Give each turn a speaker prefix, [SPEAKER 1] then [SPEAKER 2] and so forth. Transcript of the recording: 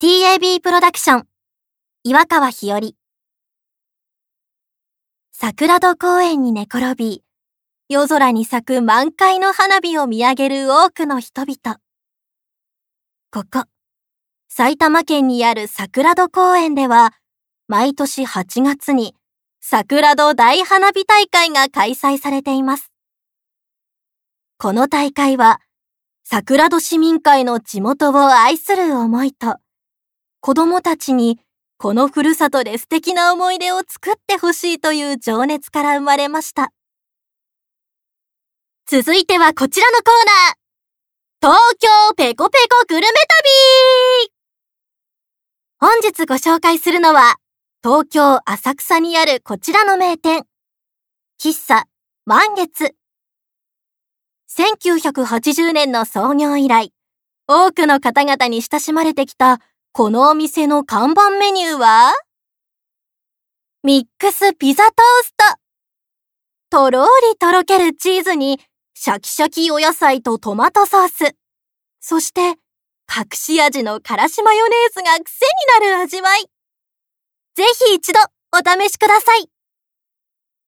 [SPEAKER 1] TAB プロダクション岩川ひより。桜戸公園に寝転び、夜空に咲く満開の花火を見上げる多くの人々。ここ、埼玉県にある桜戸公園では、毎年8月に桜戸大花火大会が開催されています。この大会は、桜戸市民会の地元を愛する思いと、子供たちにこのふるさとで素敵な思い出を作ってほしいという情熱から生まれました。続いてはこちらのコーナー、東京ペコペコグルメ旅。本日ご紹介するのは、東京浅草にあるこちらの名店、喫茶満月。1980年の創業以来、多くの方々に親しまれてきたこのお店の看板メニューは、ミックスピザトースト。とろーりとろけるチーズに、シャキシャキお野菜とトマトソース。そして、隠し味のからしマヨネーズが癖になる味わい。ぜひ一度お試しください。